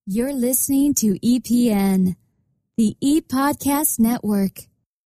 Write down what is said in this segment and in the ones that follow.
You're listening to EPN, the ePodcast Network.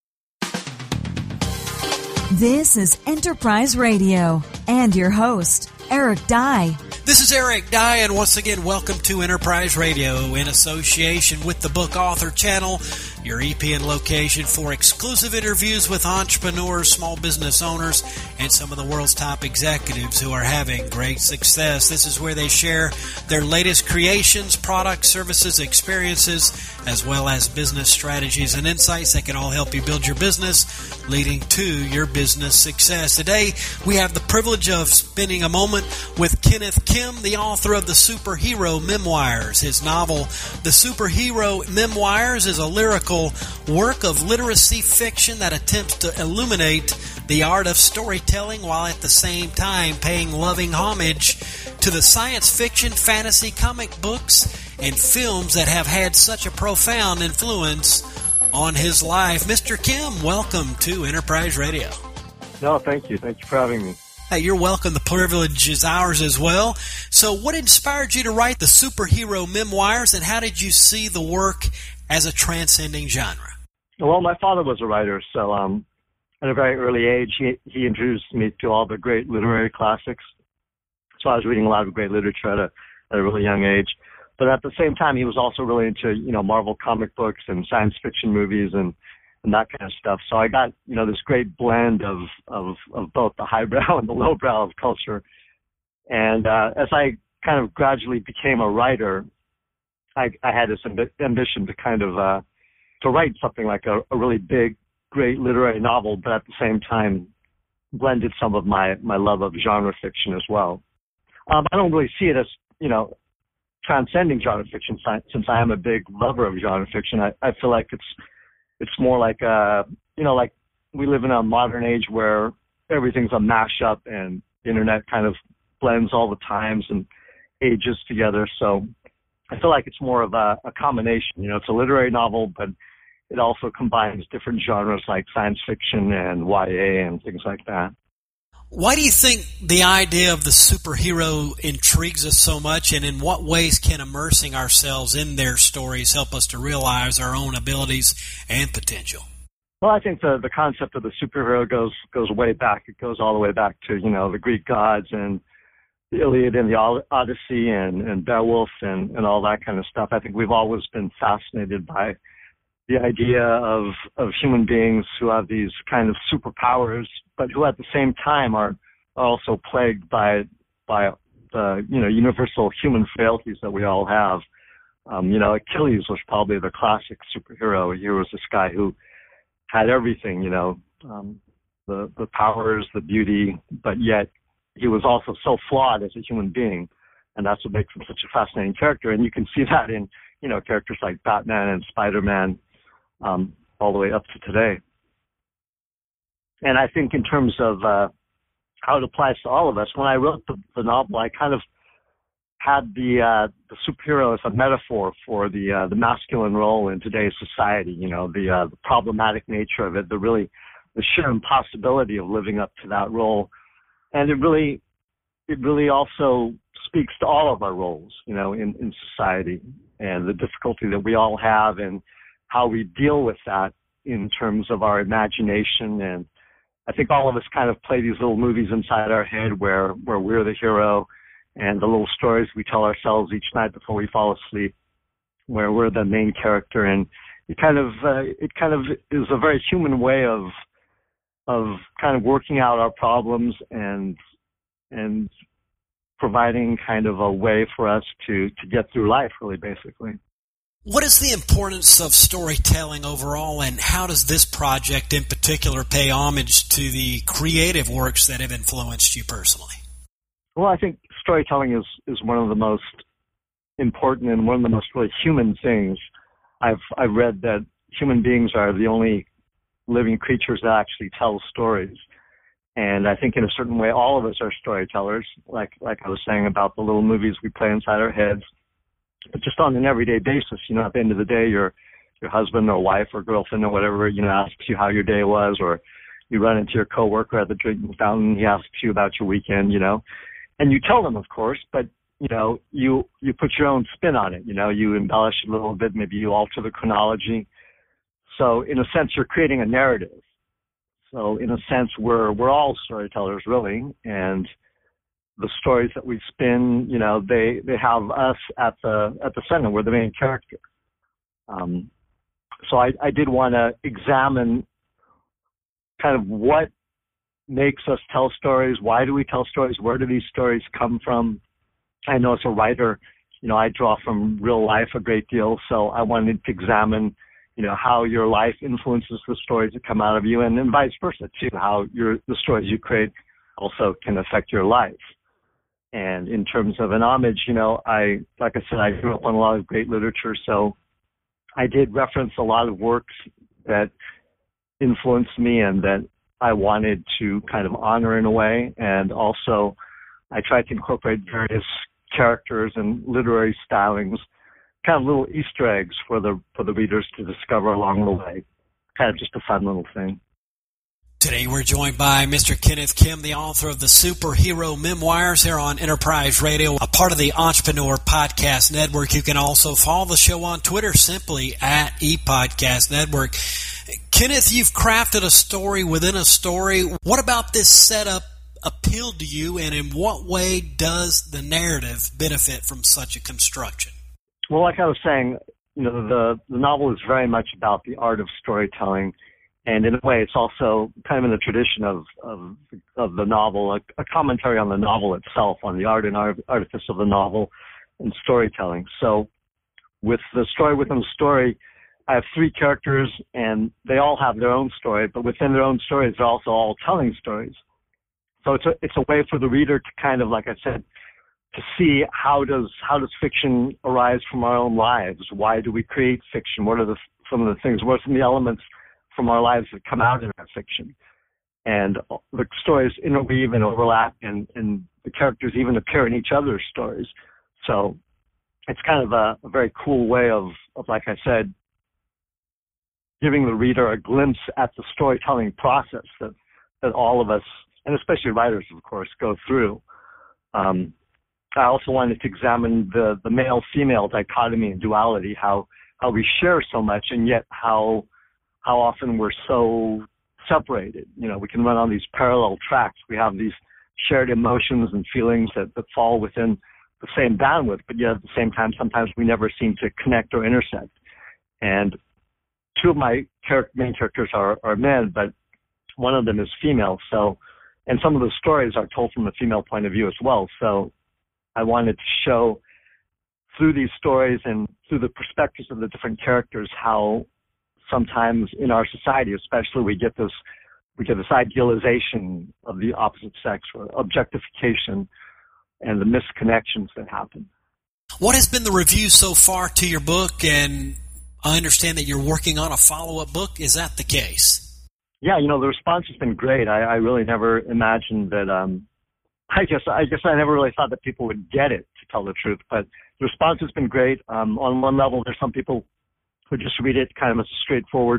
This is Enterprise Radio and your host, Eric Dye. This is Eric Dye, and once again, welcome to Enterprise Radio in association with the Book Author Channel, your EPN location for exclusive interviews with entrepreneurs, small business owners, and some of the world's top executives who are having great success. This is where they share their latest creations, products, services, experiences, as well as business strategies and insights that can all help you build your business, leading to your business success. Today, we have the privilege of spending a moment with Kenneth Kim, the author of the Superhero Memoirs. His novel, The Superhero Memoirs, is a lyrical work of literacy fiction that attempts to illuminate the art of storytelling while at the same time paying loving homage to the science fiction, fantasy, comic books, and films that have had such a profound influence on his life. Mr. Kim, welcome to Enterprise Radio. No, thank you. Thank you for having me. Hey, you're welcome. The privilege is ours as well. So what inspired you to write the Superhero Memoirs, and how did you see the work as a transcending genre? Well, my father was a writer, so at a very early age, he introduced me to all the great literary classics. So I was reading a lot of great literature at a really young age. But at the same time, he was also really into, Marvel comic books and science fiction movies and that kind of stuff. So I got, this great blend of both the highbrow and the lowbrow of culture. And as I kind of gradually became a writer, I had this ambition to kind of to write something like a really big, great literary novel, but at the same time blended some of my love of genre fiction as well. I don't really see it as, transcending genre fiction, since I am a big lover of genre fiction. I feel like it's more like like we live in a modern age where everything's a mashup and the internet kind of blends all the times and ages together. So I feel like it's more of a combination. It's a literary novel, but it also combines different genres like science fiction and YA and things like that. Why do you think the idea of the superhero intrigues us so much, and in what ways can immersing ourselves in their stories help us to realize our own abilities and potential? Well, I think the concept of the superhero goes way back. It goes all the way back to, the Greek gods and the Iliad and the Odyssey and Beowulf and all that kind of stuff. I think we've always been fascinated by the idea of human beings who have these kind of superpowers, but who at the same time are also plagued by the, universal human frailties that we all have. Achilles was probably the classic superhero. He was this guy who had everything, the powers, the beauty, but yet he was also so flawed as a human being. And that's what makes him such a fascinating character. And you can see that in, characters like Batman and Spider-Man, all the way up to today. And I think in terms of how it applies to all of us, when I wrote the novel, I kind of had the superhero as a metaphor for the masculine role in today's society. The problematic nature of it, the sheer impossibility of living up to that role, and it really also speaks to all of our roles, in society, and the difficulty that we all have and how we deal with that in terms of our imagination. And I think all of us kind of play these little movies inside our head where we're the hero, and the little stories we tell ourselves each night before we fall asleep, where we're the main character. And it kind of is a very human way of kind of working out our problems and providing kind of a way for us to get through life, really, basically. What is the importance of storytelling overall, and how does this project in particular pay homage to the creative works that have influenced you personally? Well, I think storytelling is one of the most important and one of the most really human things. I've read that human beings are the only living creatures that actually tell stories. And I think in a certain way, all of us are storytellers, like I was saying about the little movies we play inside our heads. But just on an everyday basis, at the end of the day, your husband or wife or girlfriend or whatever, asks you how your day was, or you run into your coworker at the drinking fountain, he asks you about your weekend, and you tell them, of course, but you put your own spin on it. You embellish a little bit, maybe you alter the chronology. So in a sense, you're creating a narrative. So in a sense, we're all storytellers, really, and the stories that we spin, they have us at the center. We're the main character. So I did want to examine kind of what makes us tell stories. Why do we tell stories? Where do these stories come from? I know as a writer, I draw from real life a great deal, so I wanted to examine, how your life influences the stories that come out of you, and then vice versa too, how the stories you create also can affect your life. And in terms of an homage, I grew up on a lot of great literature, so I did reference a lot of works that influenced me and that I wanted to kind of honor in a way. And also I tried to incorporate various characters and literary stylings, kind of little Easter eggs for the readers to discover along the way. Kind of just a fun little thing. Today we're joined by Mr. Kenneth Kim, the author of the Superhero Memoirs here on Enterprise Radio, a part of the Entrepreneur Podcast Network. You can also follow the show on Twitter simply at ePodcast Network. Kenneth, you've crafted a story within a story. What about this setup appealed to you, and in what way does the narrative benefit from such a construction? Well, like I was saying, the novel is very much about the art of storytelling. And in a way, it's also kind of in the tradition of the novel, a commentary on the novel itself, on the art and artifice of the novel and storytelling. So with the story within the story, I have three characters, and they all have their own story, but within their own stories, they're also all telling stories. So it's a way for the reader to kind of, like I said, to see how does fiction arise from our own lives? Why do we create fiction? What are some of the things? What are some of the elements from our lives that come out in our fiction? And the stories interweave and overlap, and the characters even appear in each other's stories. So it's kind of a very cool way of, like I said, giving the reader a glimpse at the storytelling process that all of us, and especially writers, of course, go through. I also wanted to examine the male-female dichotomy and duality, how we share so much, and yet how often we're so separated. We can run on these parallel tracks. We have these shared emotions and feelings that fall within the same bandwidth, but yet at the same time, sometimes we never seem to connect or intersect. And two of my main characters are men, but one of them is female. So, and some of the stories are told from a female point of view as well. So I wanted to show through these stories and through the perspectives of the different characters how sometimes in our society, especially, we get this idealization of the opposite sex, or objectification, and the misconnections that happen. What has been the review so far to your book? And I understand that you're working on a follow-up book. Is that the case? Yeah, the response has been great. I really never imagined that. I guess I never really thought that people would get it, to tell the truth. But the response has been great. On one level, there's some people who just read it kind of as a straightforward,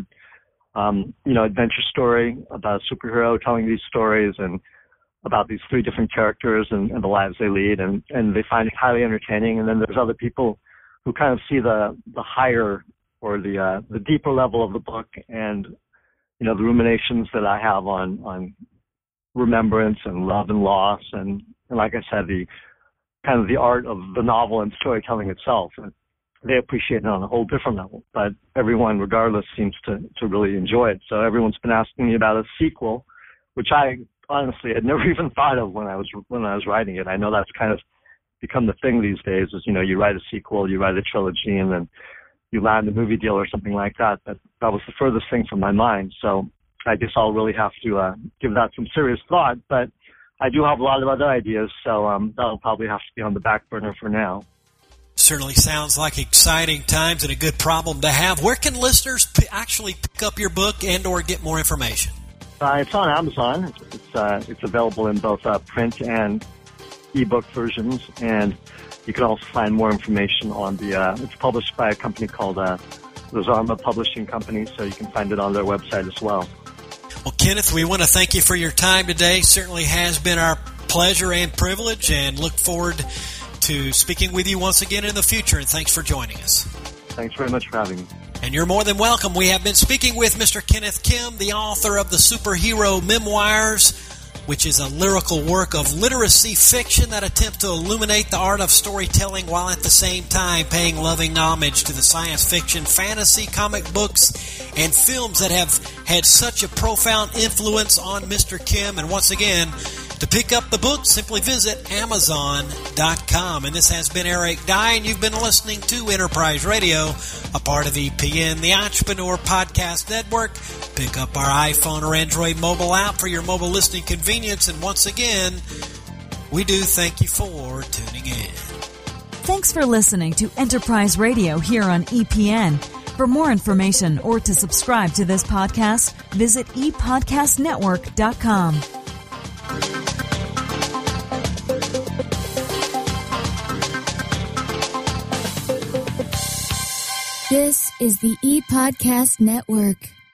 adventure story about a superhero telling these stories and about these three different characters and the lives they lead, and they find it highly entertaining. And then there's other people who kind of see the higher or the deeper level of the book, and the ruminations that I have on remembrance and love and loss, and like I said, the kind of the art of the novel and storytelling itself. And they appreciate it on a whole different level, but everyone, regardless, seems to really enjoy it. So everyone's been asking me about a sequel, which I honestly had never even thought of when I was writing it. I know that's kind of become the thing these days, is you write a sequel, you write a trilogy, and then you land a movie deal or something like that. That was the furthest thing from my mind. So I guess I'll really have to give that some serious thought. But I do have a lot of other ideas, so that'll probably have to be on the back burner for now. Certainly sounds like exciting times and a good problem to have. Where can listeners actually pick up your book and or get more information? It's on Amazon. It's available in both print and ebook versions, and you can also find more information on it's published by a company called Lazarma Publishing Company, so you can find it on their website as well. Well, Kenneth, we want to thank you for your time today. Certainly has been our pleasure and privilege, and look forward to speaking with you once again in the future, and thanks for joining us. Thanks very much for having me. And you're more than welcome. We have been speaking with Mr. Kenneth Kim, the author of the Superhero Memoirs, which is a lyrical work of literacy fiction that attempts to illuminate the art of storytelling while at the same time paying loving homage to the science fiction, fantasy, comic books, and films that have had such a profound influence on Mr. Kim. And once again, to pick up the book, simply visit Amazon.com. And this has been Eric Dye, and you've been listening to Enterprise Radio, a part of EPN, the Entrepreneur Podcast Network. Pick up our iPhone or Android mobile app for your mobile listening convenience. And once again, we do thank you for tuning in. Thanks for listening to Enterprise Radio here on EPN. For more information or to subscribe to this podcast, visit epodcastnetwork.com. This is the ePodcast Network.